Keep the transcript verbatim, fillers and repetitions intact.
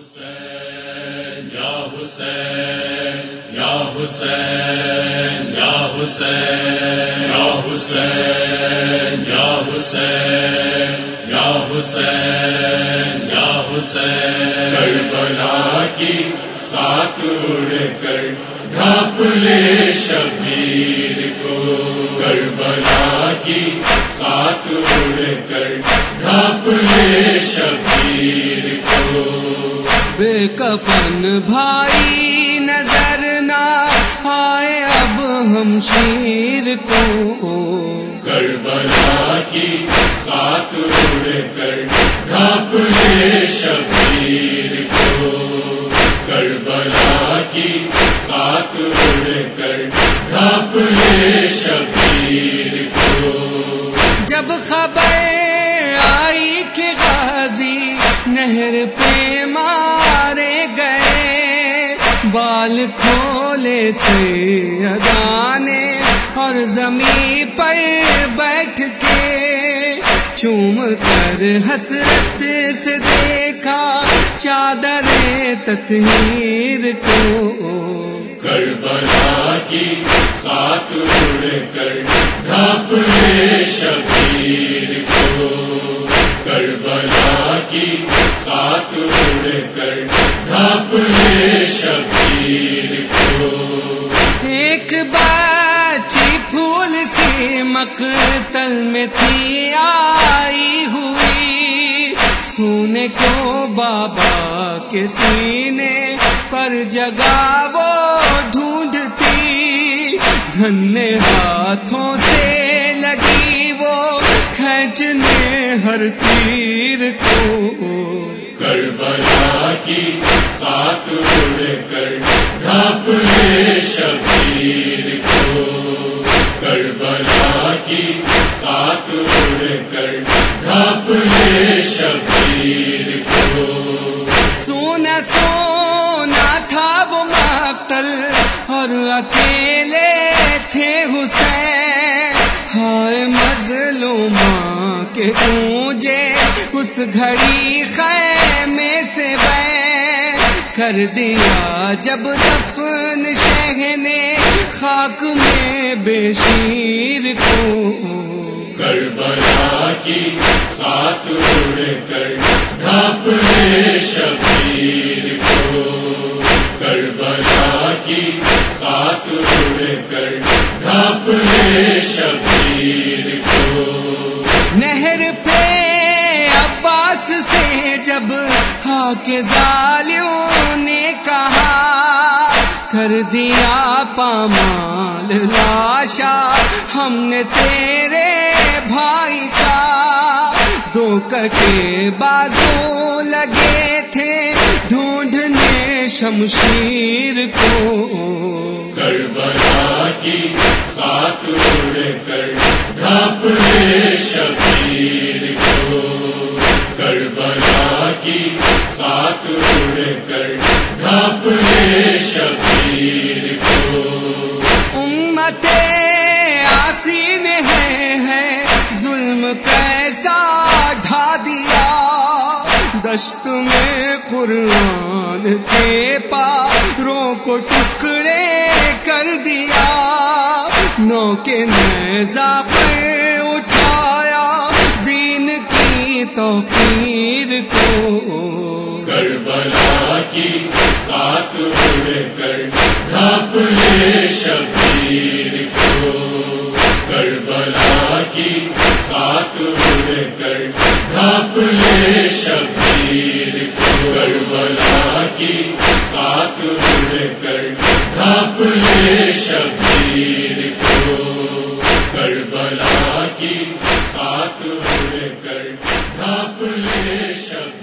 حسین یا حسین یا حسین یا حسین یا حسین یا حسین یا حسین یا حسین کربلا کی خاک اڑ کر ڈھانپ لے شبیر کو، کربلا کی خاک اڑ کر ڈھانپ لے شبیر کو۔ بے کفن بھائی نظر نہ آئے اب ہم شیر کو، کربلا کی خاک اڑ کر ڈھانپ لے شبیر کو، کربلا کی خاک اڑ کر ڈھانپ لے شبیر کو۔ جب خبر آئی کہ غازی نہر پہ مارے گئے، بال کھولے سے اگانے اور زمین پر بیٹھ کے چوم کر حسرت سے دیکھا چادر تطہیر کو، کربلا کی خاک اڑ کر ڈھانپ لے شبیر کو، کربلا کی خاک اڑ کر ڈھانپ لے شبیر کو۔ ایک بچی پھول سی مقتل میں تھی آئی ہوئی، سونے کو بابا کے سینے پر جگہ وہ ڈھونڈتی، گھنے ہاتھوں سے لگی وہ کھینچنے ہر تیر کو، کربلا کی خاک اڑ کر ڈھانپ لے شبیر کو، کربلا کی خاک اڑ کر ڈھانپ لے شبیر کو۔ سونا سونا تھا وہ مقتل اور اکیلے تھے حسین، ہائے مظلوماں کے گونجے اس گھڑی خیمے سے بے کر دیا جب دفن شہ نے خاک میں بے شیر کو، کربلا کی خاک اڑ کر ڈھانپ لے شبیر کو، کربلا کی خاک اڑ کر ڈھانپ لے شبیر کو۔ نہر پہ عباس سے جب ہا کے ظالموں نے کہا، کر دیا پامال لاشا ہم نے تیرے بھائی کا، دو کٹے بازو لگے تھے ڈھونڈنے شمشیر کو، کربلا کی خاک اڑ کر ڈھانپ لے شبیر کو، کربلا کی خاک اڑ کر ڈھانپ لے شبیر کو۔ امت آسین ہے ہے ظلم کیسا ڈھا دیا، دشت میں قرآن کے پاروں کو ٹکڑے کر دیا، نو کے نیزہ پر اٹھایا دین کی توقیر کو، کربلا کی خاک اڑ کر ڈھانپ لے شبیر کو، کربلا کی خاک اڑ کر ڈھانپ لے شبیر کو، کربلا کی خاک اڑ کر ڈھانپ لے شبیر کو، کربلا کی خاک اڑ کر ڈھانپ لے شبیر